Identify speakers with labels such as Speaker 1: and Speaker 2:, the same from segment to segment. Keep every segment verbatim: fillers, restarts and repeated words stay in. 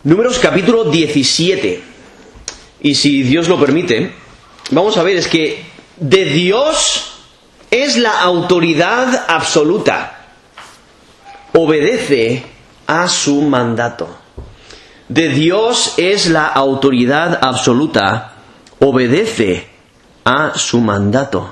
Speaker 1: Números capítulo diecisiete. Y si Dios lo permite, vamos a ver, es que de Dios es la autoridad absoluta. Obedece a su mandato. De Dios es la autoridad absoluta. Obedece a su mandato.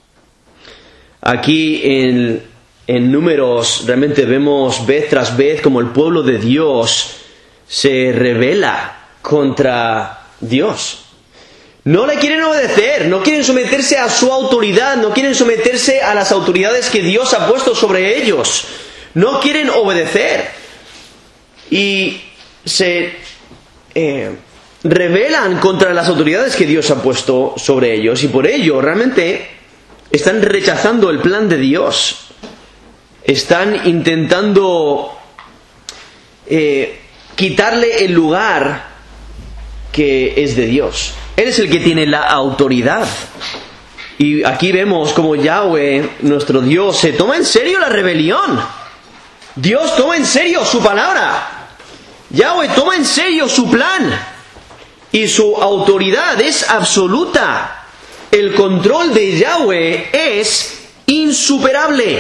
Speaker 1: Aquí en, en Números realmente vemos vez tras vez como el pueblo de Dios se rebela contra Dios. No le quieren obedecer, no quieren someterse a su autoridad, no quieren someterse a las autoridades que Dios ha puesto sobre ellos. No quieren obedecer. Y se eh, rebelan contra las autoridades que Dios ha puesto sobre ellos. Y por ello realmente están rechazando el plan de Dios. Están intentando eh, quitarle el lugar que es de Dios. Él es el que tiene la autoridad. Y aquí vemos como Yahweh, nuestro Dios, se toma en serio la rebelión. Dios toma en serio su palabra. Yahweh toma en serio su plan. Y su autoridad es absoluta. El control de Yahweh es insuperable.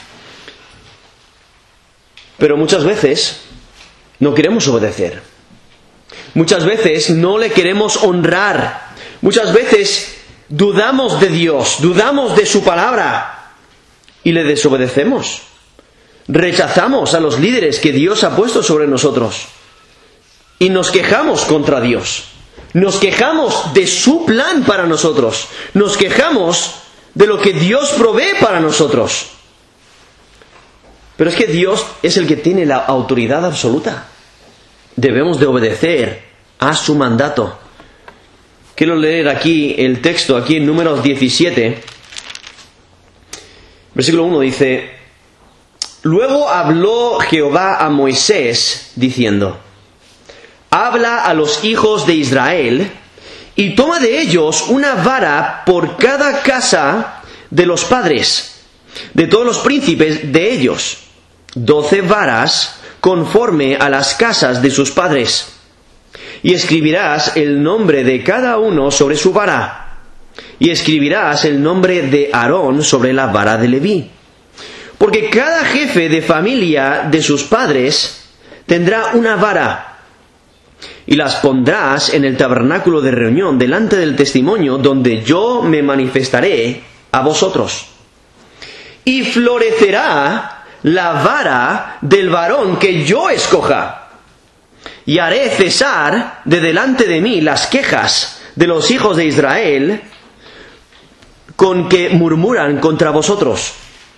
Speaker 1: Pero muchas veces no queremos obedecer. Muchas veces no le queremos honrar. Muchas veces dudamos de Dios, dudamos de su palabra y le desobedecemos. Rechazamos a los líderes que Dios ha puesto sobre nosotros y nos quejamos contra Dios. Nos quejamos de su plan para nosotros. Nos quejamos de lo que Dios provee para nosotros. Pero es que Dios es el que tiene la autoridad absoluta. Debemos de obedecer a su mandato. Quiero leer aquí el texto, aquí en Números diecisiete. Versículo uno dice: Luego habló Jehová a Moisés, diciendo: Habla a los hijos de Israel, y toma de ellos una vara por cada casa de los padres, de todos los príncipes de ellos, doce varas conforme a las casas de sus padres. Y escribirás el nombre de cada uno sobre su vara, y escribirás el nombre de Aarón sobre la vara de Leví. Porque cada jefe de familia de sus padres tendrá una vara, y las pondrás en el tabernáculo de reunión delante del testimonio, donde yo me manifestaré a vosotros. Y florecerá la vara del varón que yo escoja, y haré cesar de delante de mí las quejas de los hijos de Israel con que murmuran contra vosotros.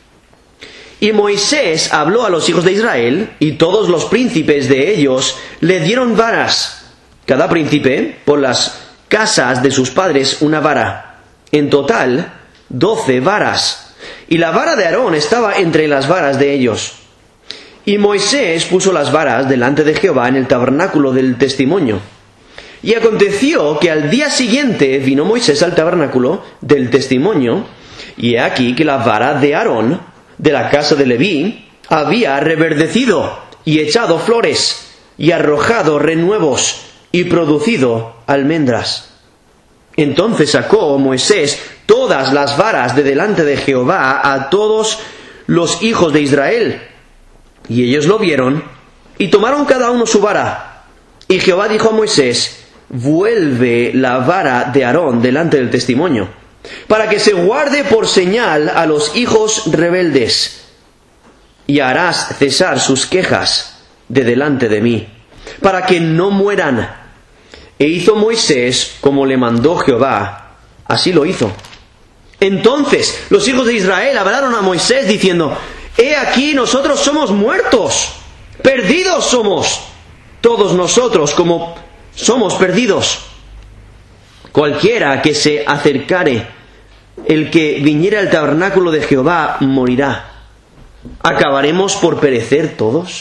Speaker 1: Y Moisés habló a los hijos de Israel, y todos los príncipes de ellos le dieron varas, cada príncipe por las casas de sus padres una vara, en total doce varas. Y la vara de Aarón estaba entre las varas de ellos. Y Moisés puso las varas delante de Jehová en el tabernáculo del testimonio. Y aconteció que al día siguiente vino Moisés al tabernáculo del testimonio, y he aquí que la vara de Aarón, de la casa de Leví, había reverdecido y echado flores, y arrojado renuevos, y producido almendras. Entonces sacó Moisés todas las varas de delante de Jehová a todos los hijos de Israel, y ellos lo vieron, y tomaron cada uno su vara. Y Jehová dijo a Moisés: vuelve la vara de Aarón delante del testimonio, para que se guarde por señal a los hijos rebeldes, y harás cesar sus quejas de delante de mí, para que no mueran. E hizo Moisés como le mandó Jehová, así lo hizo. Entonces los hijos de Israel hablaron a Moisés diciendo: He aquí, nosotros somos muertos, perdidos somos, todos nosotros como somos perdidos. Cualquiera que se acercare, el que viniera al tabernáculo de Jehová, morirá. ¿Acabaremos por perecer todos?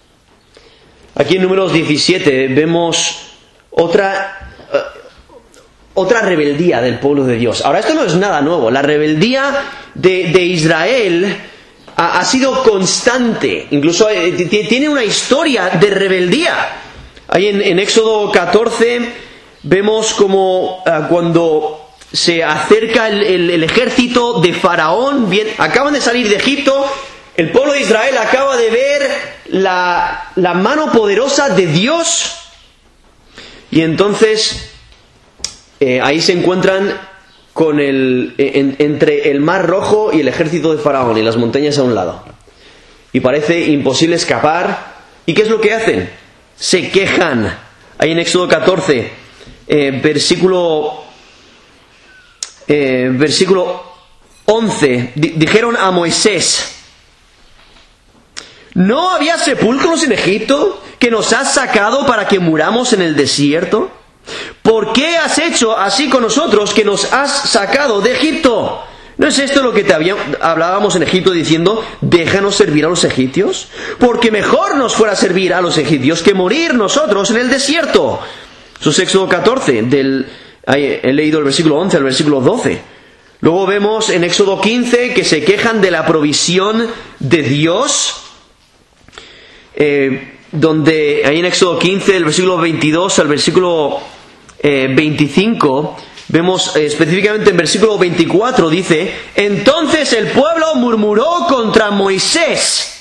Speaker 1: Aquí en Números diecisiete vemos otra, uh, otra rebeldía del pueblo de Dios. Ahora, esto no es nada nuevo. La rebeldía de, de Israel ha, ha sido constante. Incluso eh, tiene una historia de rebeldía. Ahí en, en Éxodo catorce vemos como uh, cuando se acerca el, el, el ejército de Faraón, bien, acaban de salir de Egipto, el pueblo de Israel acaba de ver la, la mano poderosa de Dios, y entonces eh, ahí se encuentran con el, en, entre el Mar Rojo y el ejército de Faraón y las montañas a un lado. Y parece imposible escapar. ¿Y qué es lo que hacen? Se quejan. Ahí en Éxodo catorce, eh, versículo, eh, versículo once, di- dijeron a Moisés: ¿no había sepulcros en Egipto que nos has sacado para que muramos en el desierto? ¿Por qué has hecho así con nosotros que nos has sacado de Egipto? ¿No es esto lo que te había, hablábamos en Egipto diciendo: déjanos servir a los egipcios? Porque mejor nos fuera servir a los egipcios que morir nosotros en el desierto. Eso es Éxodo catorce, del, he leído el versículo once al versículo doce. Luego vemos en Éxodo quince que se quejan de la provisión de Dios, eh, donde ahí en Éxodo quince, del versículo veintidós al versículo eh, veinticinco, vemos eh, específicamente en versículo veinticuatro, dice: entonces el pueblo murmuró contra Moisés,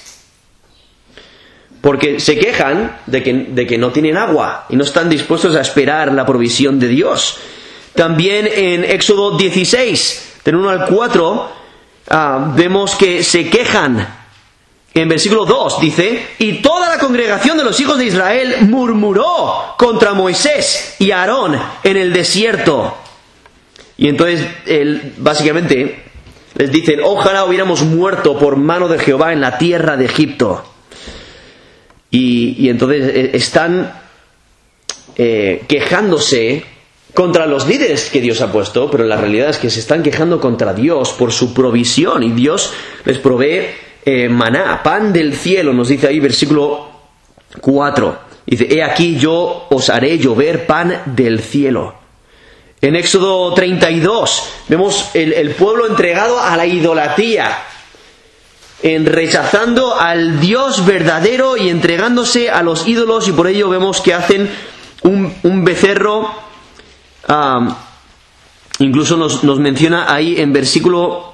Speaker 1: porque se quejan de que, de que no tienen agua y no están dispuestos a esperar la provisión de Dios. También en Éxodo dieciséis, del uno al cuatro, uh, vemos que se quejan. En versículo dos dice: y toda la congregación de los hijos de Israel murmuró contra Moisés y Aarón en el desierto. Y entonces, él, básicamente, les dicen: ojalá hubiéramos muerto por mano de Jehová en la tierra de Egipto. Y, y entonces eh, están eh, quejándose contra los líderes que Dios ha puesto, pero la realidad es que se están quejando contra Dios por su provisión, y Dios les provee eh, maná, pan del cielo, nos dice ahí versículo cuatro. Dice: he aquí yo os haré llover pan del cielo. En Éxodo treinta y dos vemos el, el pueblo entregado a la idolatría, en rechazando al Dios verdadero y entregándose a los ídolos, y por ello vemos que hacen un, un becerro. Um, incluso nos, nos menciona ahí en versículo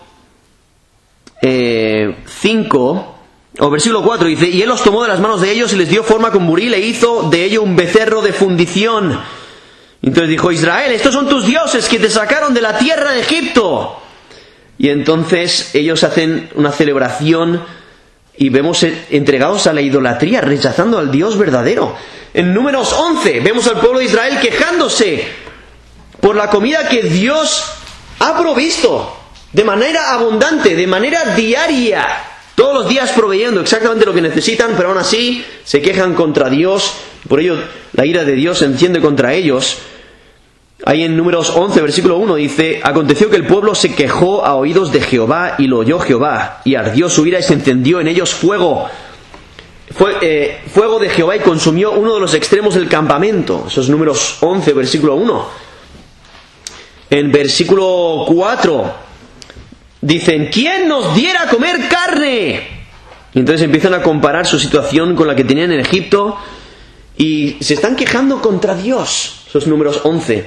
Speaker 1: eh, cinco o versículo cuatro, dice: y él los tomó de las manos de ellos y les dio forma con buril e hizo de ello un becerro de fundición. Entonces dijo: Israel, estos son tus dioses que te sacaron de la tierra de Egipto. Y entonces ellos hacen una celebración y vemos entregados a la idolatría, rechazando al Dios verdadero. En Números once vemos al pueblo de Israel quejándose por la comida que Dios ha provisto de manera abundante, de manera diaria, todos los días proveyendo exactamente lo que necesitan, pero aún así se quejan contra Dios. Por ello la ira de Dios se enciende contra ellos. Ahí en Números once, versículo uno dice: aconteció que el pueblo se quejó a oídos de Jehová, y lo oyó Jehová, y ardió su ira y se encendió en ellos fuego. Fue, eh, fuego de Jehová, y consumió uno de los extremos del campamento. Eso es Números once, versículo uno. En versículo cuatro dicen: ¿quién nos diera a comer carne? Y entonces empiezan a comparar su situación con la que tenían en Egipto, y se están quejando contra Dios. Eso es Números once.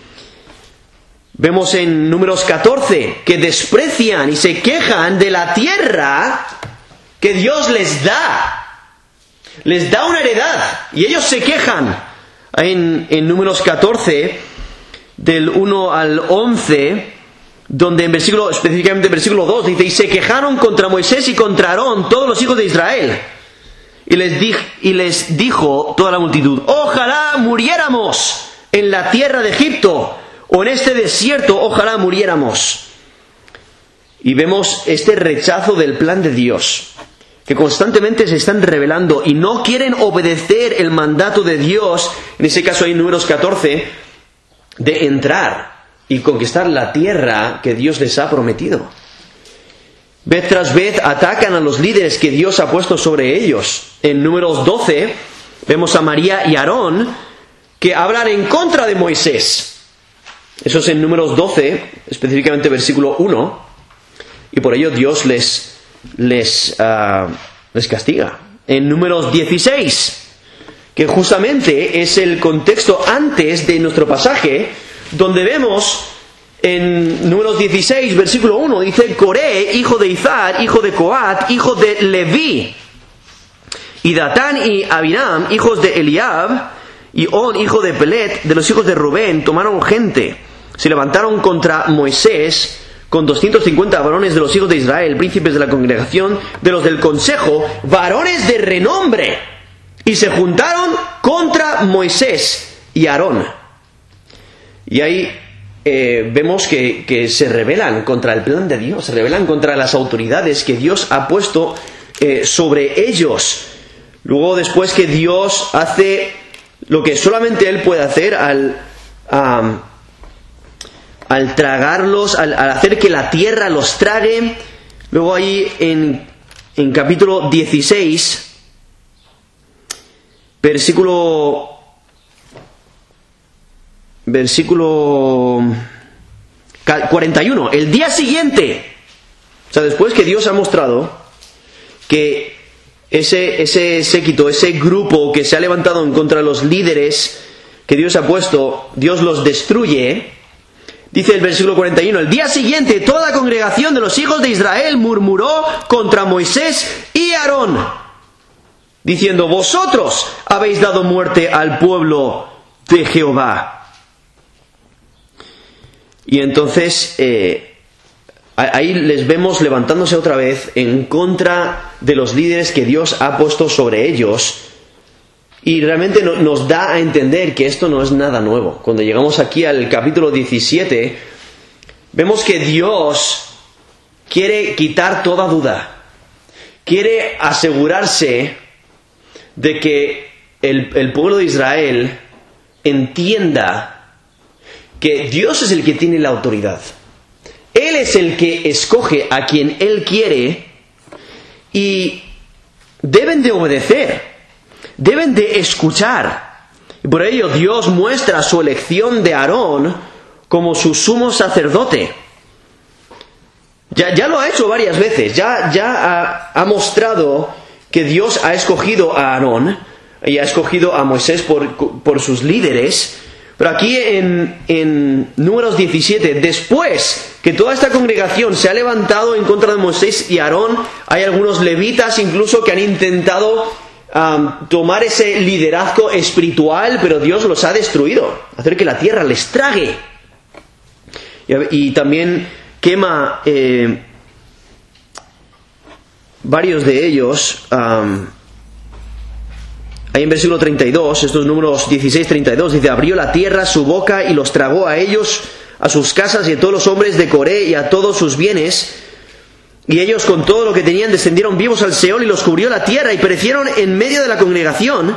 Speaker 1: Vemos en Números catorce que desprecian y se quejan de la tierra que Dios les da. Les da una heredad y ellos se quejan. En, en Números catorce, del uno al once, donde en versículo, específicamente en versículo dos, dice: y se quejaron contra Moisés y contra Aarón todos los hijos de Israel. Y les, di, y les dijo toda la multitud: ojalá muriéramos en la tierra de Egipto, o en este desierto, ojalá muriéramos. Y vemos este rechazo del plan de Dios, que constantemente se están rebelando y no quieren obedecer el mandato de Dios, en ese caso ahí en Números catorce, de entrar y conquistar la tierra que Dios les ha prometido. Vez tras vez atacan a los líderes que Dios ha puesto sobre ellos. En Números doce vemos a María y Aarón que hablan en contra de Moisés. Eso es en Números doce, específicamente versículo uno, y por ello Dios les, les, uh, les castiga. En Números dieciséis, que justamente es el contexto antes de nuestro pasaje, donde vemos en Números dieciséis, versículo uno, dice: Coré, hijo de Izar, hijo de Coat, hijo de Leví, y Datán y Abiram, hijos de Eliab, y On, hijo de Pelet, de los hijos de Rubén, tomaron gente, se levantaron contra Moisés con doscientos cincuenta varones de los hijos de Israel, príncipes de la congregación, de los del consejo, varones de renombre, y se juntaron contra Moisés y Aarón. Y ahí eh, vemos que, que se rebelan contra el plan de Dios, se rebelan contra las autoridades que Dios ha puesto eh, sobre ellos. Luego, después que Dios hace lo que solamente Él puede hacer al, um, al tragarlos, al, al hacer que la tierra los trague, luego ahí en, en capítulo dieciséis, versículo versículo cuarenta y uno, el día siguiente, o sea, después que Dios ha mostrado que ese, ese séquito, ese grupo que se ha levantado en contra de los líderes que Dios ha puesto, Dios los destruye. Dice el versículo cuarenta y uno, el día siguiente toda la congregación de los hijos de Israel murmuró contra Moisés y Aarón, diciendo: vosotros habéis dado muerte al pueblo de Jehová. Y entonces eh, ahí les vemos levantándose otra vez en contra de los líderes que Dios ha puesto sobre ellos. Y realmente no, nos da a entender que esto no es nada nuevo. Cuando llegamos aquí al capítulo diecisiete, vemos que Dios quiere quitar toda duda. Quiere asegurarse de que el, el pueblo de Israel entienda que Dios es el que tiene la autoridad. Él es el que escoge a quien Él quiere y deben de obedecer, deben de escuchar. Y por ello Dios muestra su elección de Aarón como su sumo sacerdote. Ya, ya lo ha hecho varias veces, ya, ya ha, ha mostrado que Dios ha escogido a Aarón y ha escogido a Moisés por, por sus líderes. Pero aquí en, en Números diecisiete, después que toda esta congregación se ha levantado en contra de Moisés y Aarón, hay algunos levitas incluso que han intentado um, tomar ese liderazgo espiritual, pero Dios los ha destruido, hacer que la tierra les trague. Y, y también quema eh, varios de ellos. Um, Ahí en versículo treinta y dos, estos números dieciséis, treinta y dos, dice: abrió la tierra su boca y los tragó a ellos, a sus casas y a todos los hombres de Coré y a todos sus bienes. Y ellos con todo lo que tenían descendieron vivos al Seol y los cubrió la tierra y perecieron en medio de la congregación.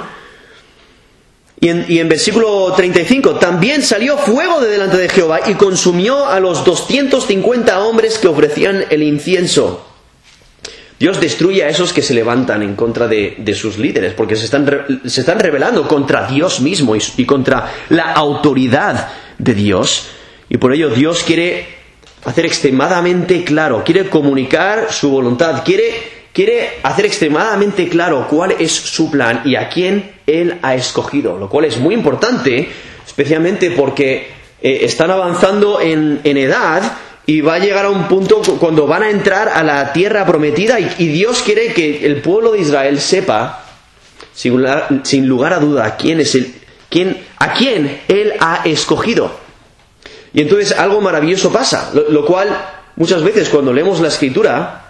Speaker 1: Y en, y en versículo treinta y cinco, también salió fuego de delante de Jehová y consumió a los doscientos cincuenta hombres que ofrecían el incienso. Dios destruye a esos que se levantan en contra de, de sus líderes, porque se están, se están rebelando contra Dios mismo y, y contra la autoridad de Dios. Y por ello Dios quiere hacer extremadamente claro, quiere comunicar su voluntad, quiere, quiere hacer extremadamente claro cuál es su plan y a quién Él ha escogido, lo cual es muy importante, especialmente porque eh, están avanzando en, en edad. Y va a llegar a un punto cuando van a entrar a la tierra prometida y, y Dios quiere que el pueblo de Israel sepa, sin, sin lugar a duda, a quién es el, quién, a quién Él ha escogido. Y entonces algo maravilloso pasa, lo, lo cual muchas veces cuando leemos la Escritura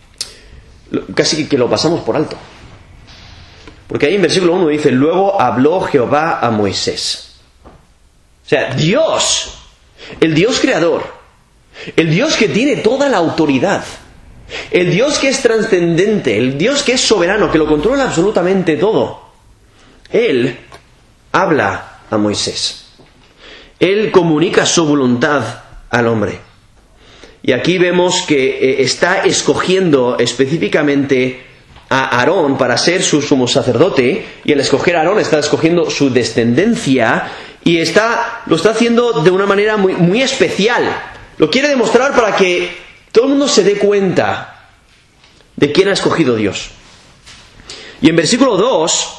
Speaker 1: casi que lo pasamos por alto. Porque ahí en versículo uno dice: luego habló Jehová a Moisés. O sea, Dios, el Dios creador, el Dios que tiene toda la autoridad, el Dios que es trascendente, el Dios que es soberano, que lo controla absolutamente todo, Él habla a Moisés. Él comunica su voluntad al hombre. Y aquí vemos que está escogiendo específicamente a Aarón para ser su sumo sacerdote, y al escoger a Aarón está escogiendo su descendencia, y está, lo está haciendo de una manera muy, muy especial. Lo quiere demostrar para que todo el mundo se dé cuenta de quién ha escogido Dios. Y en versículo dos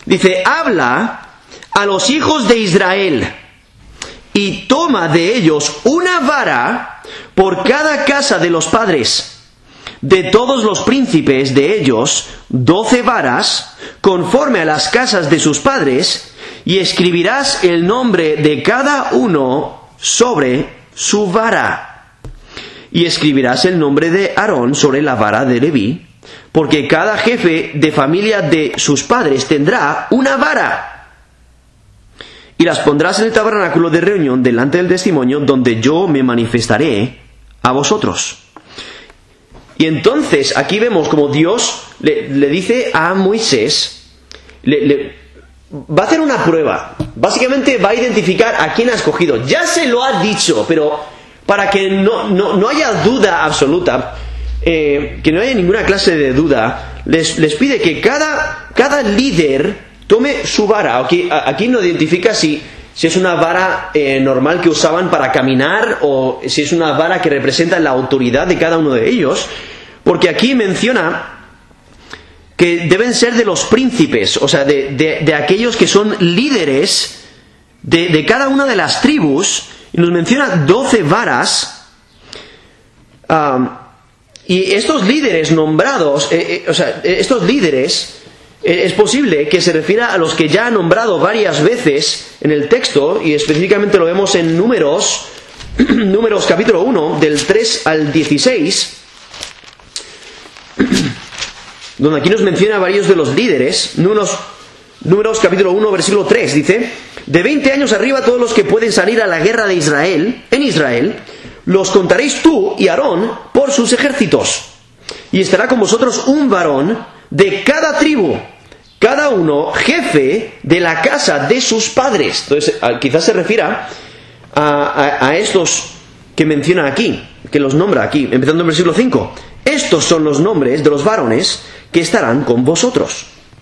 Speaker 1: Dice, habla a los hijos de Israel y toma de ellos una vara por cada casa de los padres. De todos los príncipes de ellos, doce varas, conforme a las casas de sus padres, y escribirás el nombre de cada uno sobre su vara. Y escribirás el nombre de Aarón sobre la vara de Leví, porque cada jefe de familia de sus padres tendrá una vara. Y las pondrás en el tabernáculo de reunión delante del testimonio, donde yo me manifestaré a vosotros. Y entonces aquí vemos como Dios le, le dice a Moisés, le, le, va a hacer una prueba. Básicamente va a identificar a quién ha escogido. Ya se lo ha dicho, pero para que no, no, no haya duda absoluta, eh, que no haya ninguna clase de duda, les, les pide que cada, cada líder tome su vara. Aquí, aquí no identifica si, si es una vara eh, normal que usaban para caminar o si es una vara que representa la autoridad de cada uno de ellos, porque aquí menciona que deben ser de los príncipes, o sea, de, de, de aquellos que son líderes de, de cada una de las tribus, y nos menciona doce varas, um, y estos líderes nombrados, eh, eh, o sea, estos líderes, eh, es posible que se refiera a los que ya ha nombrado varias veces en el texto, y específicamente lo vemos en Números, Números capítulo uno, del tres al dieciséis, donde aquí nos menciona varios de los líderes. Números, Números capítulo uno, versículo tres, dice, de veinte años arriba todos los que pueden salir a la guerra de Israel, en Israel, los contaréis tú y Aarón por sus ejércitos, y estará con vosotros un varón de cada tribu, cada uno jefe de la casa de sus padres. Entonces quizás se refiera a, a, a estos que menciona aquí, que los nombra aquí, empezando en el versículo cinco. Estos son los nombres de los varones que estarán con vosotros.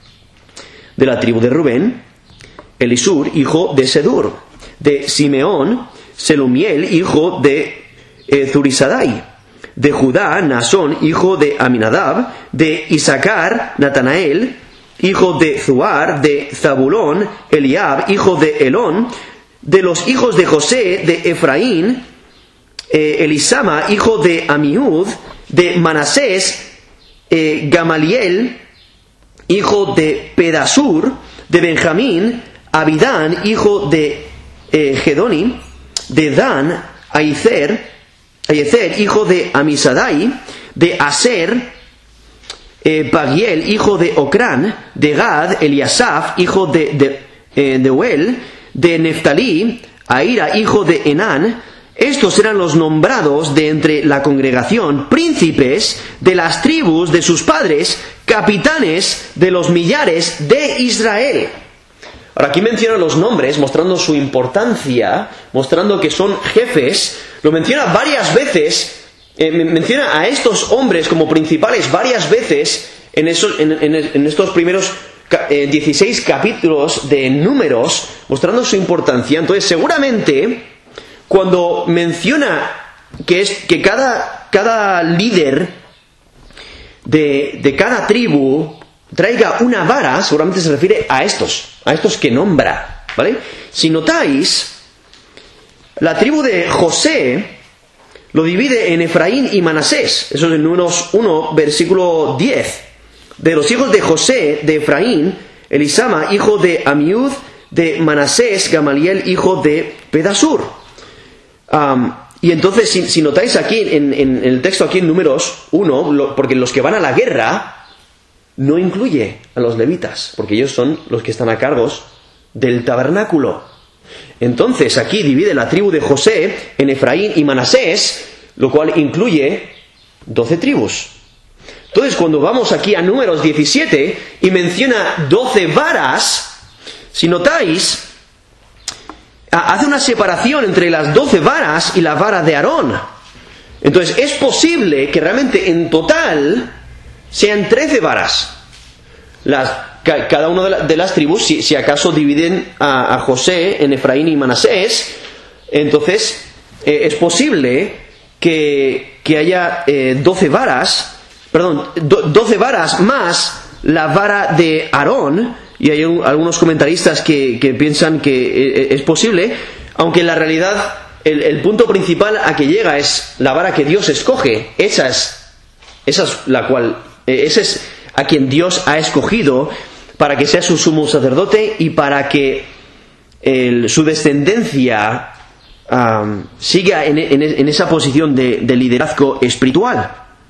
Speaker 1: De la tribu de Rubén, Elisur, hijo de Sedur. De Simeón, Selumiel, hijo de eh, Zurisadai. De Judá, Nasón, hijo de Aminadab. De Isaacar, Natanael, hijo de Zuar. De Zabulón, Eliab, hijo de Elón. De los hijos de José, de Efraín, eh, Elisama, hijo de Amiud. De Manasés, eh, Gamaliel, hijo de Pedasur. De Benjamín, Abidán, hijo de eh, Gedoni. De Dan, Aizer, Aizer, hijo de Amisadai. De Aser, eh, Pagiel, hijo de Ocrán. De Gad, Eliasaf, hijo de, de eh, Deuel. De Neftalí, Aira, hijo de Enán. Estos eran los nombrados de entre la congregación, príncipes de las tribus de sus padres, capitanes de los millares de Israel. Ahora aquí menciona los nombres, mostrando su importancia, mostrando que son jefes. Lo menciona varias veces, eh, menciona a estos hombres como principales varias veces en, esos, en, en, en estos primeros eh, dieciséis capítulos de Números, mostrando su importancia. Entonces seguramente cuando menciona que, es, que cada, cada líder de, de cada tribu traiga una vara, seguramente se refiere a estos, a estos que nombra, ¿vale? Si notáis, la tribu de José lo divide en Efraín y Manasés. Eso es en Números uno, versículo diez. De los hijos de José, de Efraín, Elisama, hijo de Amiud. De Manasés, Gamaliel, hijo de Pedasur. Um, y entonces, si, si notáis aquí, en, en, en el texto aquí en Números uno, lo, porque los que van a la guerra no incluye a los levitas, porque ellos son los que están a cargo del tabernáculo. Entonces, aquí divide la tribu de José en Efraín y Manasés, lo cual incluye doce tribus. Entonces, cuando vamos aquí a Números diecisiete y menciona doce varas, si notáis, hace una separación entre las doce varas y la vara de Aarón. Entonces es posible que realmente en total sean trece varas. Las, ca, cada una de, la, de las tribus, si, si acaso dividen a, a José en Efraín y Manasés, entonces eh, es posible que, que haya eh, doce varas, perdón, do, doce varas más la vara de Aarón. Y y hay un, algunos comentaristas que, que piensan que es posible, aunque en la realidad el, el punto principal a que llega es la vara que Dios escoge. Esa es, esa es la cual, ese es a quien Dios ha escogido para que sea su sumo sacerdote y para que el, su descendencia um, siga en, en, en esa posición de, de liderazgo espiritual.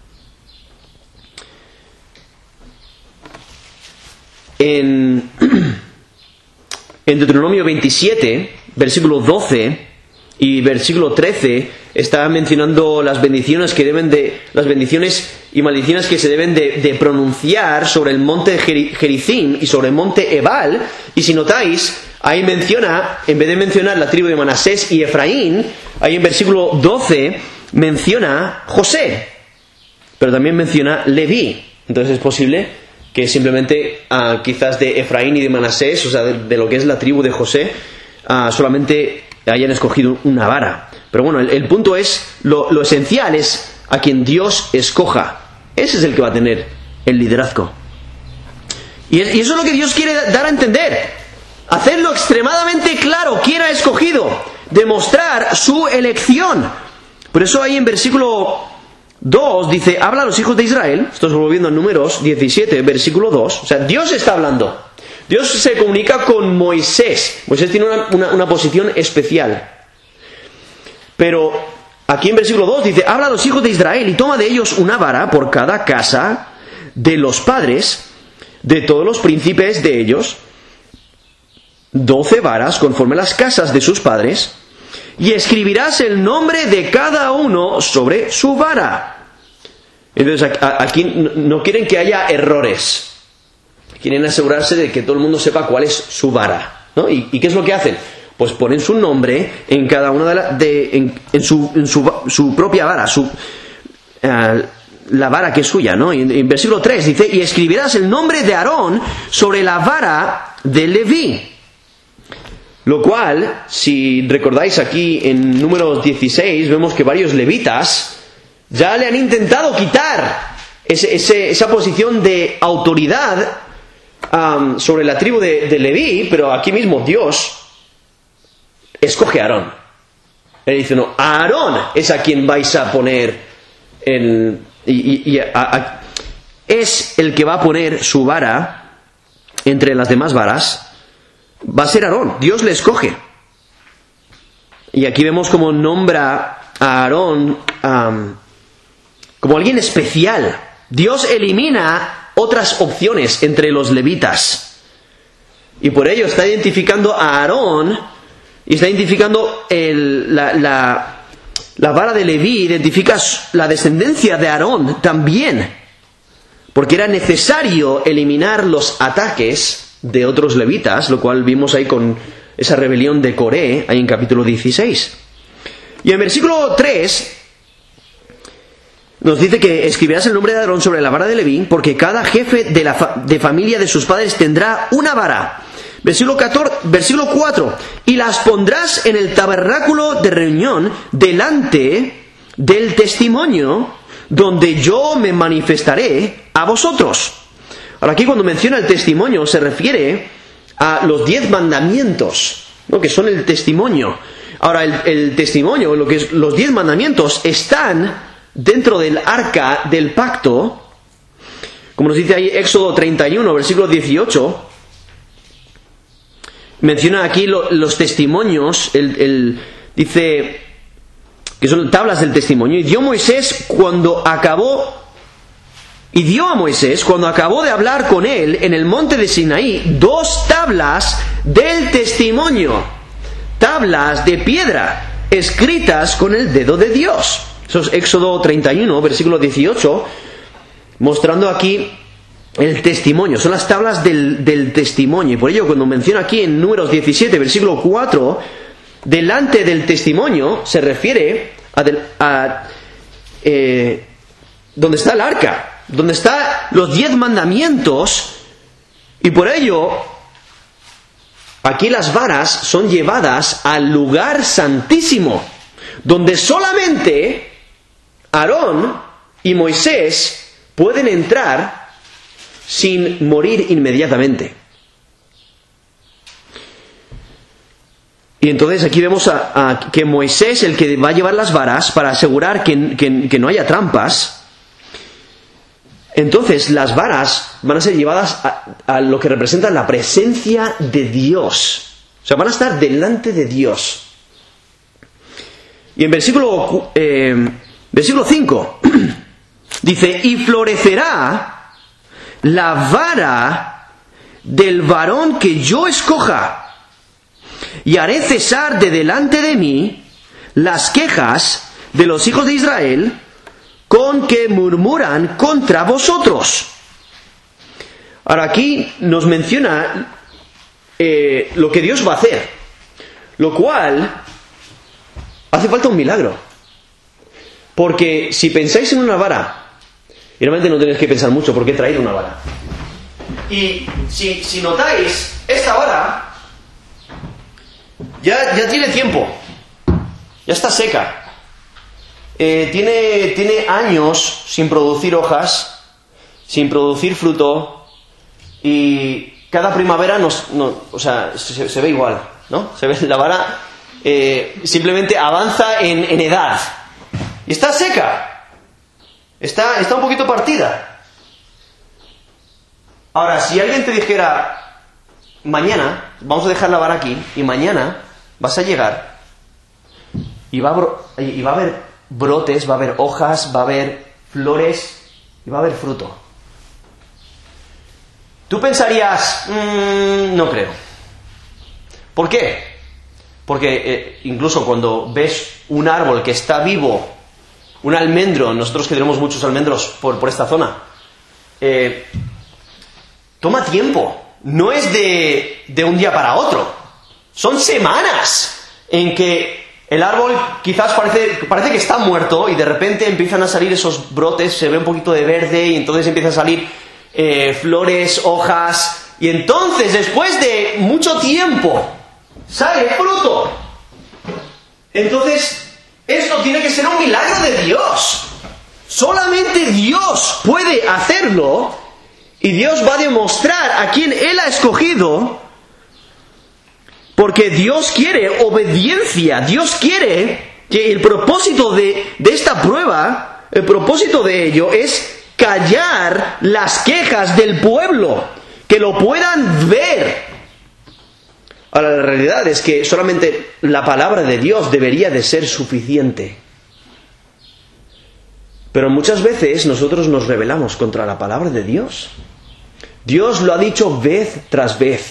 Speaker 1: En, en Deuteronomio veintisiete, versículo doce y versículo trece, está mencionando las bendiciones que deben de, las bendiciones y maldiciones que se deben de, de pronunciar sobre el monte Gerizim y sobre el monte Ebal. Y si notáis, ahí menciona, en vez de mencionar la tribu de Manasés y Efraín, ahí en versículo doce menciona José, pero también menciona Leví. Entonces es posible que simplemente uh, quizás de Efraín y de Manasés, o sea, de, de lo que es la tribu de José, uh, solamente hayan escogido una vara. Pero bueno, el, el punto es, lo, lo esencial es a quien Dios escoja. Ese es el que va a tener el liderazgo. Y, es, y eso es lo que Dios quiere dar a entender. Hacerlo extremadamente claro quién ha escogido. Demostrar su elección. Por eso ahí en versículo dos dice, habla a los hijos de Israel. Esto es volviendo a Números diecisiete, versículo dos. O sea, Dios está hablando. Dios se comunica con Moisés. Moisés tiene una, una, una posición especial. Pero aquí en versículo dos dice, habla a los hijos de Israel y toma de ellos una vara por cada casa de los padres de todos los príncipes de ellos, doce varas conforme las casas de sus padres, y escribirás el nombre de cada uno sobre su vara. Entonces aquí no quieren que haya errores. Quieren asegurarse de que todo el mundo sepa cuál es su vara, ¿no? ¿Y, y qué es lo que hacen? Pues ponen su nombre en cada una de la, de, en, en, su, en su, su propia vara, su, uh, la vara que es suya, ¿no? Y en, en versículo tres dice, y escribirás el nombre de Aarón sobre la vara de Leví. Lo cual, si recordáis aquí en Números dieciséis, vemos que varios levitas ya le han intentado quitar ese, ese, esa posición de autoridad um, sobre la tribu de, de Leví, pero aquí mismo Dios escoge a Aarón. Él dice, no, a Aarón es a quien vais a poner el, y, y, y a, a, es el que va a poner su vara entre las demás varas. Va a ser Aarón. Dios le escoge. Y aquí vemos cómo nombra a Aarón um, como alguien especial. Dios elimina otras opciones entre los levitas. Y por ello está identificando a Aarón y está identificando el, la, la, la vara de Leví, identifica la descendencia de Aarón también. Porque era necesario eliminar los ataques de otros levitas, lo cual vimos ahí con esa rebelión de Coré, ahí en capítulo dieciséis. Y en versículo tres nos dice que escribirás el nombre de Aarón sobre la vara de Leví, porque cada jefe de, la fa- de familia de sus padres tendrá una vara. Versículo catorce, versículo cuatro, y las pondrás en el tabernáculo de reunión delante del testimonio, donde yo me manifestaré a vosotros. Ahora aquí cuando menciona el testimonio se refiere a los diez mandamientos, ¿no? Que son el testimonio. Ahora el, el testimonio, lo que es los diez mandamientos, están dentro del arca del pacto, como nos dice ahí Éxodo treinta y uno, versículo dieciocho. Menciona aquí lo, los testimonios, el, el, dice que son tablas del testimonio. Y dio Moisés cuando acabó, y dio a Moisés cuando acabó de hablar con él en el monte de Sinaí dos tablas del testimonio, tablas de piedra escritas con el dedo de Dios. Eso es Éxodo treinta y uno, versículo dieciocho, mostrando aquí el testimonio, son las tablas del, del testimonio. Y por ello cuando menciona aquí en Números diecisiete, versículo cuatro, delante del testimonio, se refiere a, del, a eh, donde está el arca, donde están los diez mandamientos. Y por ello aquí las varas son llevadas al lugar santísimo, donde solamente Aarón y Moisés pueden entrar sin morir inmediatamente. Y entonces aquí vemos a, a que Moisés, el que va a llevar las varas para asegurar que, que, que no haya trampas. Entonces las varas van a ser llevadas a, a lo que representa la presencia de Dios. O sea, van a estar delante de Dios. Y en versículo, eh, versículo cinco dice, y florecerá la vara del varón que yo escoja, y haré cesar de delante de mí las quejas de los hijos de Israel con que murmuran contra vosotros. Ahora aquí nos menciona eh, lo que Dios va a hacer, lo cual hace falta un milagro. Porque si pensáis en una vara, y realmente no tenéis que pensar mucho porque he traído una vara. Y si, si notáis, esta vara ya, ya tiene tiempo, ya está seca. Eh, tiene, tiene años sin producir hojas, sin producir fruto, y cada primavera nos, no, o sea, se, se ve igual, ¿no? Se ve la vara eh, simplemente avanza en, en edad y está seca, está, está un poquito partida. Ahora, si alguien te dijera, mañana vamos a dejar la vara aquí y mañana vas a llegar y va a, bro- y va a haber brotes, va a haber hojas, va a haber flores y va a haber fruto, tú pensarías, mmm, no creo. ¿Por qué? Porque eh, incluso cuando ves un árbol que está vivo, un almendro, nosotros que tenemos muchos almendros por, por esta zona, eh, toma tiempo, no es de, de un día para otro, son semanas en que el árbol quizás parece, parece que está muerto y de repente empiezan a salir esos brotes, se ve un poquito de verde y entonces empiezan a salir eh, flores, hojas, y entonces después de mucho tiempo sale fruto. Entonces esto tiene que ser un milagro de Dios. Solamente Dios puede hacerlo, y Dios va a demostrar a quien Él ha escogido, porque Dios quiere obediencia. Dios quiere que el propósito de, de esta prueba, el propósito de ello es callar las quejas del pueblo, que lo puedan ver. Ahora, la realidad es que solamente la palabra de Dios debería de ser suficiente. Pero muchas veces nosotros nos rebelamos contra la palabra de Dios. Dios lo ha dicho vez tras vez.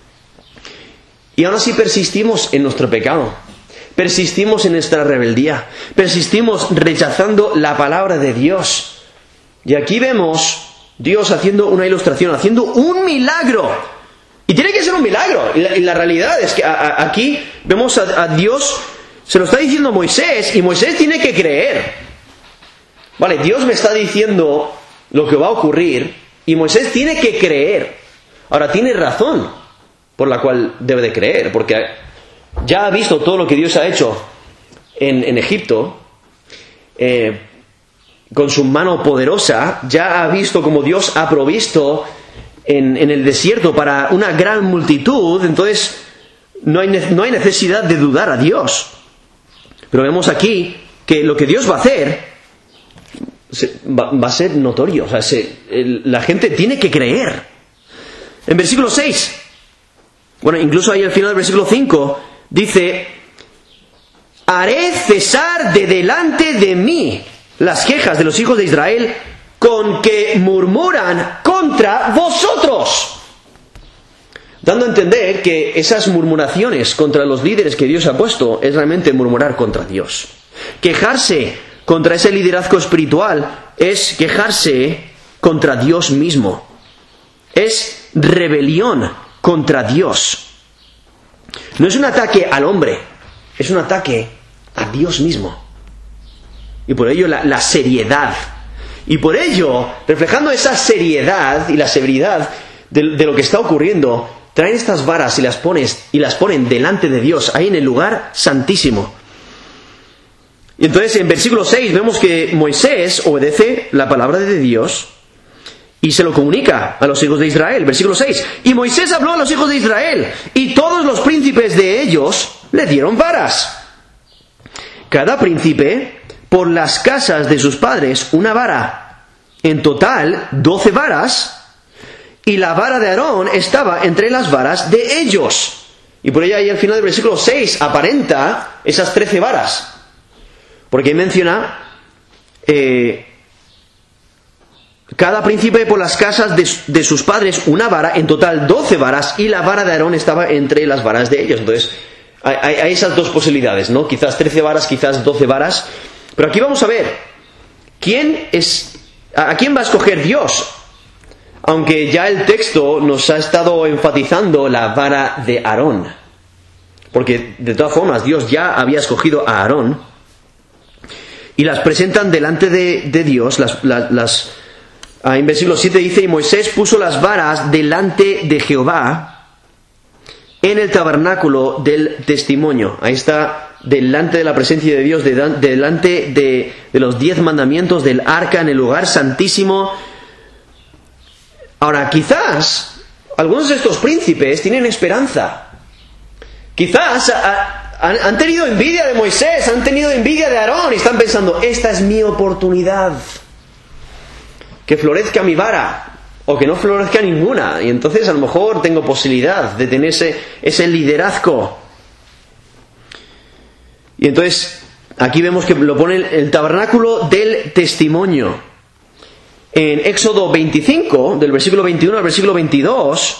Speaker 1: Y aún así persistimos en nuestro pecado. Persistimos en nuestra rebeldía. Persistimos rechazando la palabra de Dios. Y aquí vemos Dios haciendo una ilustración, haciendo un milagro. Y tiene que ser un milagro. Y la, y la realidad es que a, a, aquí vemos a, a Dios, se lo está diciendo Moisés, y Moisés tiene que creer. Vale, Dios me está diciendo lo que va a ocurrir, y Moisés tiene que creer. Ahora, tiene razón por la cual debe de creer, porque ya ha visto todo lo que Dios ha hecho en, en Egipto, eh, con su mano poderosa, ya ha visto cómo Dios ha provisto en, en el desierto para una gran multitud. Entonces no hay, no hay necesidad de dudar a Dios. Pero vemos aquí que lo que Dios va a hacer se, va, va a ser notorio. O sea, se, el, la gente tiene que creer. En versículo seis, bueno, incluso ahí al final del versículo cinco, dice: haré cesar de delante de mí las quejas de los hijos de Israel con que murmuran contra vosotros. Dando a entender que esas murmuraciones contra los líderes que Dios ha puesto es realmente murmurar contra Dios. Quejarse contra ese liderazgo espiritual es quejarse contra Dios mismo. Es rebelión contra Dios. No es un ataque al hombre, es un ataque a Dios mismo. Y por ello la, la seriedad. Y por ello, reflejando esa seriedad y la severidad de, de lo que está ocurriendo, traen estas varas y las pones y las ponen delante de Dios, ahí en el lugar santísimo. Y entonces en versículo seis vemos que Moisés obedece la palabra de Dios y se lo comunica a los hijos de Israel. Versículo seis. Y Moisés habló a los hijos de Israel, y todos los príncipes de ellos le dieron varas. Cada príncipe, por las casas de sus padres, una vara. En total, doce varas, y la vara de Aarón estaba entre las varas de ellos. Y por ello ahí al final del versículo seis aparenta esas trece varas. Porque ahí menciona eh, cada príncipe por las casas de, de sus padres una vara, en total doce varas, y la vara de Aarón estaba entre las varas de ellos. Entonces hay, hay esas dos posibilidades, ¿no? Quizás trece varas, quizás doce varas. Pero aquí vamos a ver, ¿quién es, ¿a quién va a escoger Dios? Aunque ya el texto nos ha estado enfatizando la vara de Aarón. Porque de todas formas Dios ya había escogido a Aarón. Y las presentan delante de, de Dios. Las, las, las, en versículo siete dice, y Moisés puso las varas delante de Jehová en el tabernáculo del testimonio. Ahí está, delante de la presencia de Dios, delante de, de los diez mandamientos del arca en el lugar santísimo. Ahora, quizás algunos de estos príncipes tienen esperanza. Quizás a, a, han tenido envidia de Moisés, han tenido envidia de Aarón y están pensando, esta es mi oportunidad. Que florezca mi vara o que no florezca ninguna. Y entonces a lo mejor tengo posibilidad de tener ese, ese liderazgo. Y entonces aquí vemos que lo pone el, el tabernáculo del testimonio. En Éxodo veinticinco, del versículo veintiuno al versículo veintidós,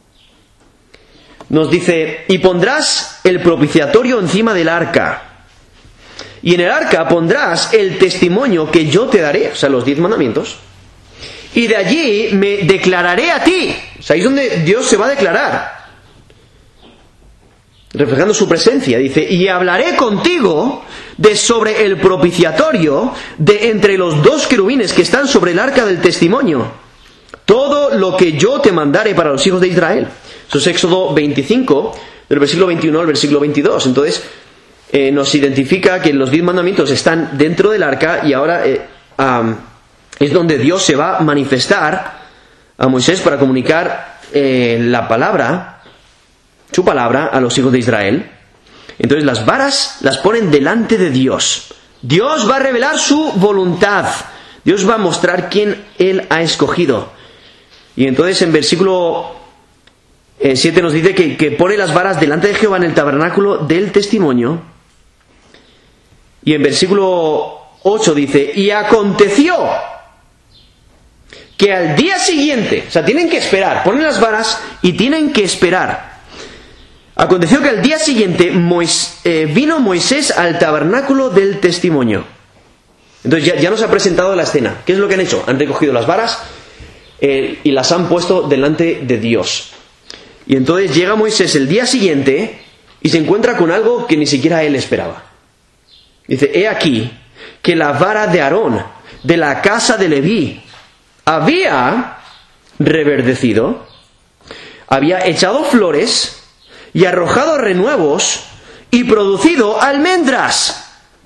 Speaker 1: nos dice, y pondrás el propiciatorio encima del arca, y en el arca pondrás el testimonio que yo te daré, o sea, los diez mandamientos, y de allí me declararé a ti. O sea, ahí es donde Dios se va a declarar, reflejando su presencia. Dice, y hablaré contigo de sobre el propiciatorio de entre los dos querubines que están sobre el arca del testimonio, todo lo que yo te mandare para los hijos de Israel. Eso es Éxodo veinticinco, del versículo veintiuno al versículo veintidós. Entonces eh, nos identifica que los diez mandamientos están dentro del arca y ahora eh, um, es donde Dios se va a manifestar a Moisés para comunicar eh, la palabra, su palabra, a los hijos de Israel. Entonces las varas las ponen delante de Dios. Dios va a revelar su voluntad. Dios va a mostrar quién Él ha escogido. Y entonces en versículo siete nos dice que, que pone las varas delante de Jehová en el tabernáculo del testimonio. Y en versículo ocho dice, y aconteció que al día siguiente, o sea, tienen que esperar, ponen las varas y tienen que esperar. Aconteció que al día siguiente Mois, eh, vino Moisés al tabernáculo del testimonio. Entonces ya, ya nos ha presentado la escena. ¿Qué es lo que han hecho? Han recogido las varas eh, y las han puesto delante de Dios. Y entonces llega Moisés el día siguiente y se encuentra con algo que ni siquiera él esperaba. Dice, he aquí que la vara de Aarón, de la casa de Leví, había reverdecido, había echado flores y arrojado renuevos y producido almendras.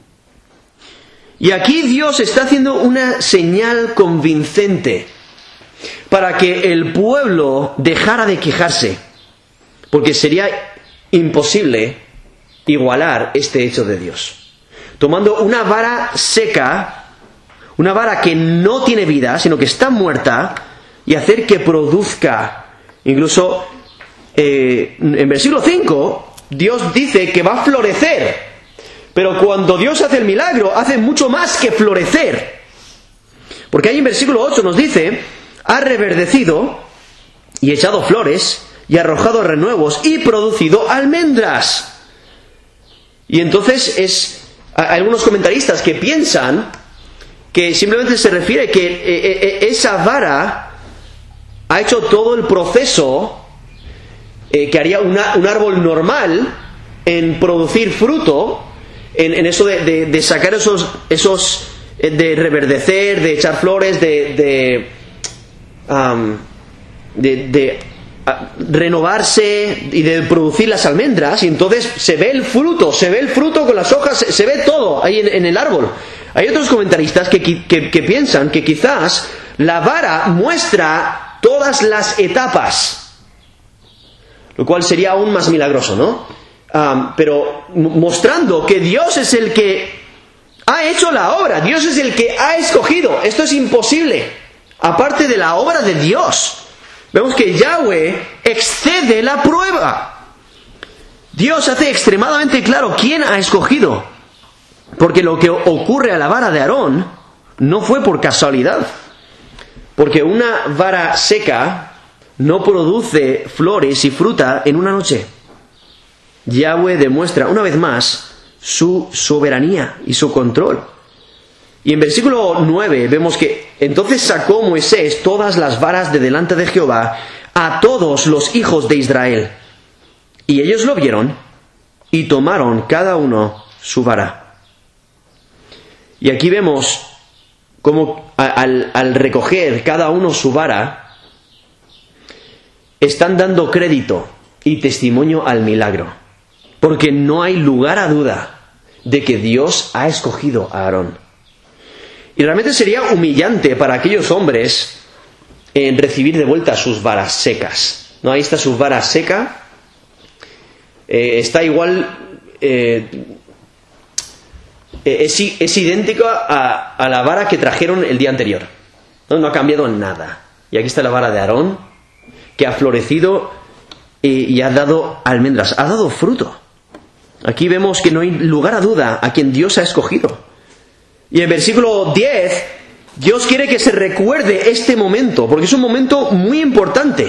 Speaker 1: Y aquí Dios está haciendo una señal convincente para que el pueblo dejara de quejarse, porque sería imposible igualar este hecho de Dios. Tomando una vara seca, una vara que no tiene vida, sino que está muerta, y hacer que produzca. Incluso eh, en versículo cinco, Dios dice que va a florecer, pero cuando Dios hace el milagro, hace mucho más que florecer. Porque ahí en versículo ocho nos dice, ha reverdecido y echado flores y arrojado renuevos y producido almendras. Y entonces es, hay algunos comentaristas que piensan que simplemente se refiere que eh, eh, esa vara ha hecho todo el proceso eh, que haría una, un árbol normal en producir fruto, en, en eso de, de, de sacar esos, esos eh, de reverdecer, de echar flores, de, de, um, de, de uh, renovarse y de producir las almendras. Y entonces se ve el fruto, se ve el fruto con las hojas, se, se ve todo ahí en, en el árbol. Hay otros comentaristas que, que, que piensan que quizás la vara muestra todas las etapas, lo cual sería aún más milagroso, ¿no? um, pero mostrando que Dios es el que ha hecho la obra, Dios es el que ha escogido. Esto es imposible, aparte de la obra de Dios. Vemos que Yahweh excede la prueba. Dios hace extremadamente claro quién ha escogido, porque lo que ocurre a la vara de Aarón no fue por casualidad, porque una vara seca no produce flores y fruta en una noche. Yahweh demuestra una vez más su soberanía y su control. Y en versículo nueve vemos que entonces sacó Moisés todas las varas de delante de Jehová a todos los hijos de Israel. Y ellos lo vieron y tomaron cada uno su vara. Y aquí vemos cómo al, al recoger cada uno su vara, están dando crédito y testimonio al milagro. Porque no hay lugar a duda de que Dios ha escogido a Aarón. Y realmente sería humillante para aquellos hombres en recibir de vuelta sus varas secas. ¿No? Ahí está su vara seca. Eh, está igual... Eh, es, es idéntica a, a la vara que trajeron el día anterior. ¿No? No ha cambiado nada. Y aquí está la vara de Aarón, que ha florecido y, y ha dado almendras, ha dado fruto. Aquí vemos que no hay lugar a duda a quien Dios ha escogido. Y en versículo diez, Dios quiere que se recuerde este momento, porque es un momento muy importante.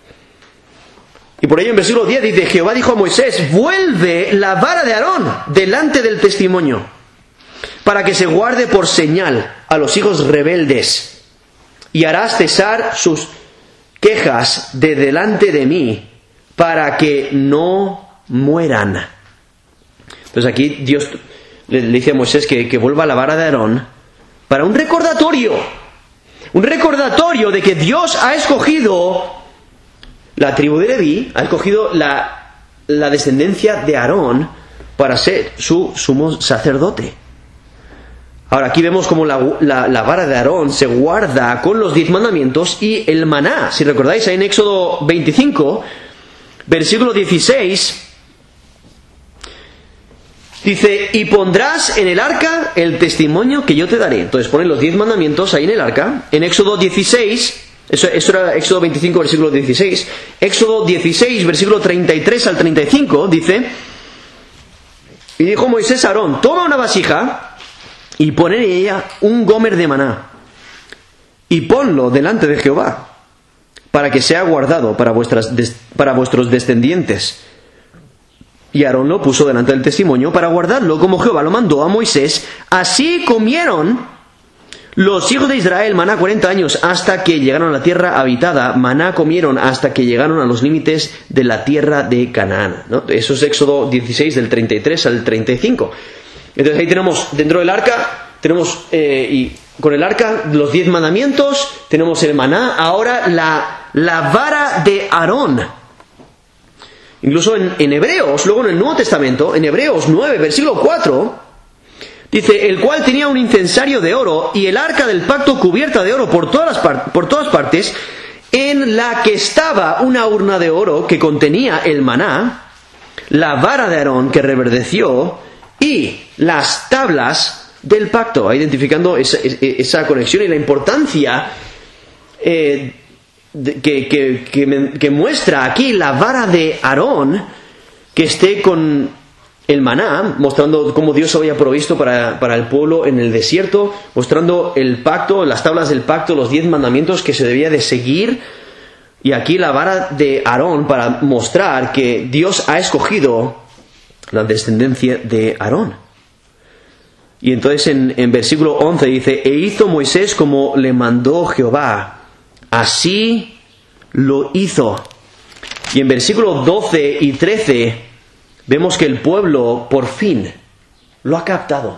Speaker 1: Y por ello en versículo diez dice, Jehová dijo a Moisés, vuelve la vara de Aarón delante del testimonio, para que se guarde por señal a los hijos rebeldes, y harás cesar sus quejas de delante de mí, para que no mueran. Entonces aquí Dios le dice a Moisés que, que vuelva la vara de Aarón para un recordatorio, un recordatorio de que Dios ha escogido la tribu de Leví, ha escogido la, la descendencia de Aarón para ser su sumo sacerdote. Ahora aquí vemos como la, la, la vara de Aarón se guarda con los diez mandamientos y el maná. Si recordáis, ahí en Éxodo veinticinco, versículo dieciséis, dice, y pondrás en el arca el testimonio que yo te daré. Entonces ponen los diez mandamientos ahí en el arca. En Éxodo dieciséis, eso, eso era Éxodo veinticinco, versículo dieciséis. Éxodo dieciséis, versículo treinta y tres al treinta y cinco, dice, y dijo Moisés a Aarón, toma una vasija y pon en ella un gomer de maná, y ponlo delante de Jehová, para que sea guardado para, vuestras, para vuestros descendientes. Y Aarón lo puso delante del testimonio para guardarlo como Jehová lo mandó a Moisés. Así comieron los hijos de Israel maná cuarenta años hasta que llegaron a la tierra habitada. Maná comieron hasta que llegaron a los límites de la tierra de Canaán, ¿no? Eso es Éxodo dieciséis del treinta y tres al treinta y cinco. Entonces ahí tenemos dentro del arca, tenemos eh, y con el arca los diez mandamientos, tenemos el maná, ahora la, la vara de Aarón. Incluso en, en Hebreos, luego en el Nuevo Testamento, en Hebreos nueve, versículo cuatro, dice, el cual tenía un incensario de oro y el arca del pacto cubierta de oro por todas, las par- por todas partes, en la que estaba una urna de oro que contenía el maná, la vara de Aarón que reverdeció y las tablas del pacto, identificando esa, esa conexión y la importancia eh, Que, que, que, me, que muestra aquí la vara de Aarón que esté con el maná, mostrando cómo Dios había provisto para, para el pueblo en el desierto, mostrando el pacto, las tablas del pacto, los diez mandamientos que se debía de seguir, y aquí la vara de Aarón para mostrar que Dios ha escogido la descendencia de Aarón. Y entonces en, en versículo once dice, e hizo Moisés como le mandó Jehová. Así lo hizo. Y en versículos doce y trece vemos que el pueblo por fin lo ha captado.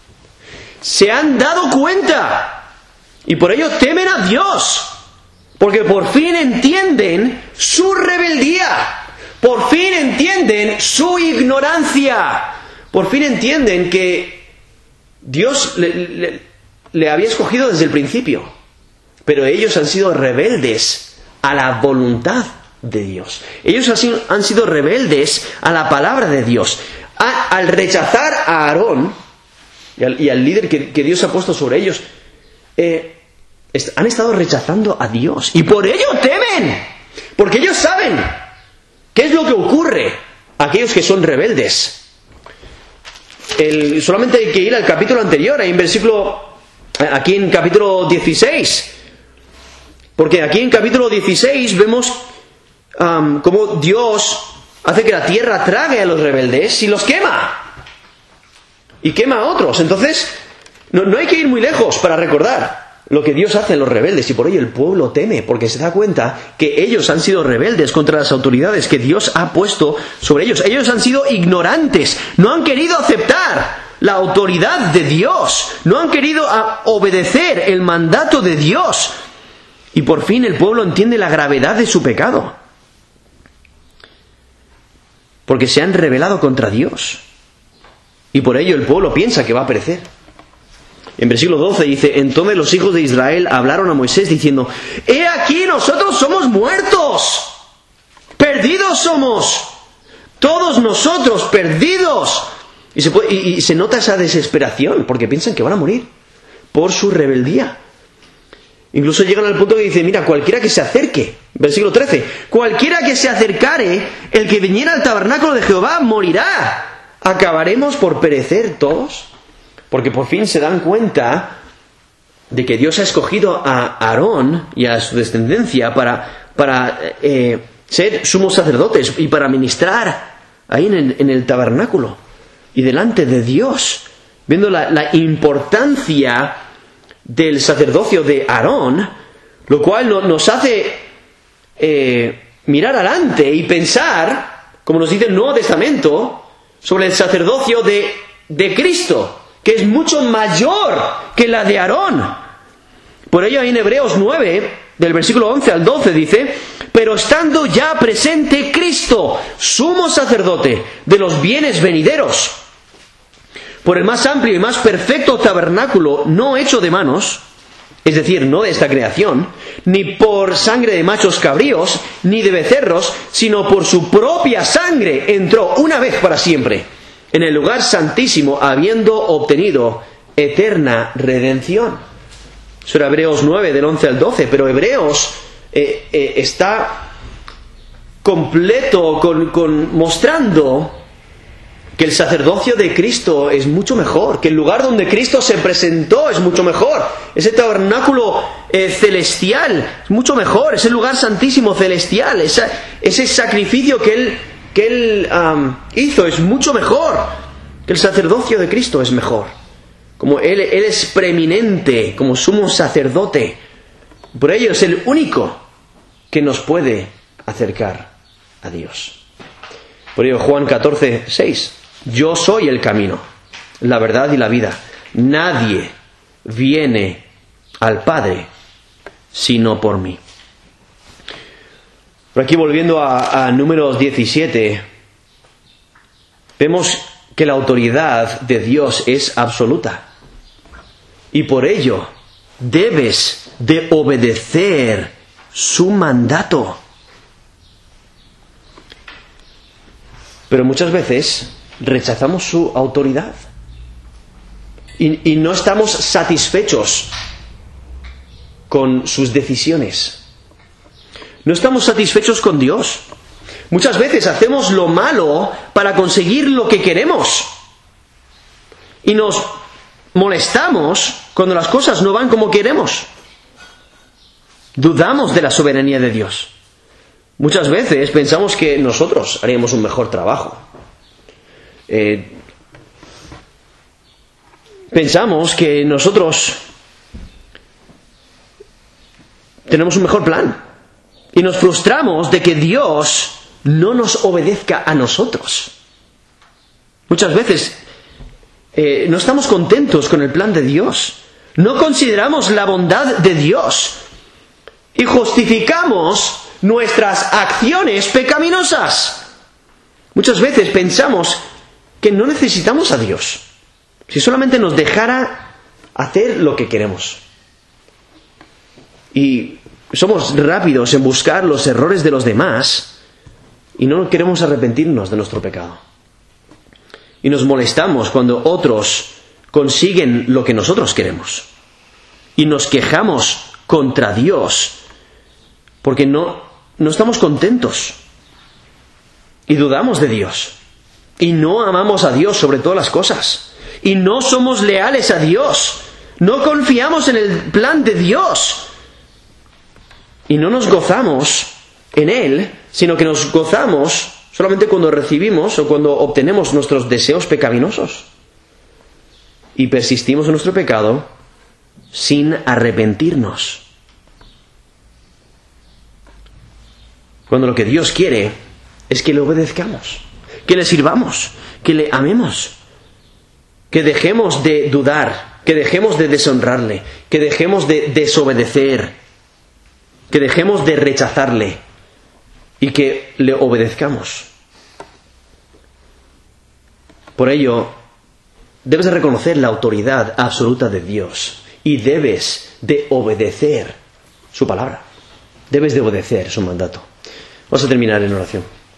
Speaker 1: Se han dado cuenta y por ello temen a Dios, porque por fin entienden su rebeldía, por fin entienden su ignorancia, por fin entienden que Dios le, le, le había escogido desde el principio. Pero ellos han sido rebeldes a la voluntad de Dios. Ellos han sido, han sido rebeldes a la palabra de Dios. A, al rechazar a Aarón y al, y al líder que, que Dios ha puesto sobre ellos, eh, est- han estado rechazando a Dios. Y por ello temen. Porque ellos saben qué es lo que ocurre a aquellos que son rebeldes. El, solamente hay que ir al capítulo anterior, hay un versículo, aquí en capítulo dieciséis. Porque aquí en capítulo dieciséis vemos um, cómo Dios hace que la tierra trague a los rebeldes y los quema. Y quema a otros. Entonces, no, no hay que ir muy lejos para recordar lo que Dios hace en los rebeldes. Y por ello el pueblo teme, porque se da cuenta que ellos han sido rebeldes contra las autoridades que Dios ha puesto sobre ellos. Ellos han sido ignorantes, no han querido aceptar la autoridad de Dios, no han querido obedecer el mandato de Dios. Y por fin el pueblo entiende la gravedad de su pecado, porque se han rebelado contra Dios. Y por ello el pueblo piensa que va a perecer. En versículo doce dice: entonces los hijos de Israel hablaron a Moisés diciendo: he aquí, nosotros somos muertos, perdidos somos, todos nosotros perdidos. Y se, puede, y, y se nota esa desesperación, porque piensan que van a morir por su rebeldía. Incluso llegan al punto que dice: mira, cualquiera que se acerque, versículo trece, cualquiera que se acercare, el que viniera al tabernáculo de Jehová morirá. ¿Acabaremos por perecer todos? Porque por fin se dan cuenta de que Dios ha escogido a Aarón y a su descendencia para, para eh, ser sumos sacerdotes y para ministrar ahí en el, en el tabernáculo y delante de Dios, viendo la, la importancia del sacerdocio de Aarón, lo cual no, nos hace eh, mirar adelante y pensar, como nos dice el Nuevo Testamento, sobre el sacerdocio de, de Cristo, que es mucho mayor que la de Aarón. Por ello, en Hebreos nueve, del versículo once al doce, dice: pero estando ya presente Cristo, sumo sacerdote de los bienes venideros, por el más amplio y más perfecto tabernáculo, no hecho de manos, es decir, no de esta creación, ni por sangre de machos cabríos, ni de becerros, sino por su propia sangre, entró una vez para siempre en el lugar santísimo, habiendo obtenido eterna redención. Eso era Hebreos nueve, del once al doce, pero Hebreos eh, eh, está completo con, con mostrando que el sacerdocio de Cristo es mucho mejor, que el lugar donde Cristo se presentó es mucho mejor, ese tabernáculo eh, celestial es mucho mejor, ese lugar santísimo celestial, esa, ese sacrificio que Él, que él um, hizo es mucho mejor, que el sacerdocio de Cristo es mejor. Como él, él es preeminente, como sumo sacerdote, por ello es el único que nos puede acercar a Dios. Por ello Juan catorce, seis: yo soy el camino, la verdad y la vida. Nadie viene al Padre sino por mí. Por aquí, volviendo a, a Números diecisiete, vemos que la autoridad de Dios es absoluta. Y por ello debes de obedecer su mandato. Pero muchas veces rechazamos su autoridad y, y no estamos satisfechos con sus decisiones. No estamos satisfechos con Dios. Muchas veces hacemos lo malo para conseguir lo que queremos y nos molestamos cuando las cosas no van como queremos. Dudamos de la soberanía de Dios. Muchas veces pensamos que nosotros haríamos un mejor trabajo. Eh, pensamos que nosotros tenemos un mejor plan. Y nos frustramos de que Dios no nos obedezca a nosotros. Muchas veces eh, no estamos contentos con el plan de Dios. No consideramos la bondad de Dios. Y justificamos nuestras acciones pecaminosas. Muchas veces pensamos que no necesitamos a Dios, si solamente nos dejara hacer lo que queremos. Y somos rápidos en buscar los errores de los demás y no queremos arrepentirnos de nuestro pecado. Y nos molestamos cuando otros consiguen lo que nosotros queremos. Y nos quejamos contra Dios porque no, no estamos contentos. Y dudamos de Dios. Y no amamos a Dios sobre todas las cosas. Y no somos leales a Dios. No confiamos en el plan de Dios. Y no nos gozamos en Él, sino que nos gozamos solamente cuando recibimos o cuando obtenemos nuestros deseos pecaminosos. Y persistimos en nuestro pecado sin arrepentirnos. Cuando lo que Dios quiere es que le obedezcamos, que le sirvamos, que le amemos, que dejemos de dudar, que dejemos de deshonrarle, que dejemos de desobedecer, que dejemos de rechazarle y que le obedezcamos. Por ello, debes de reconocer la autoridad absoluta de Dios y debes de obedecer su palabra. Debes de obedecer su mandato. Vamos a terminar en oración.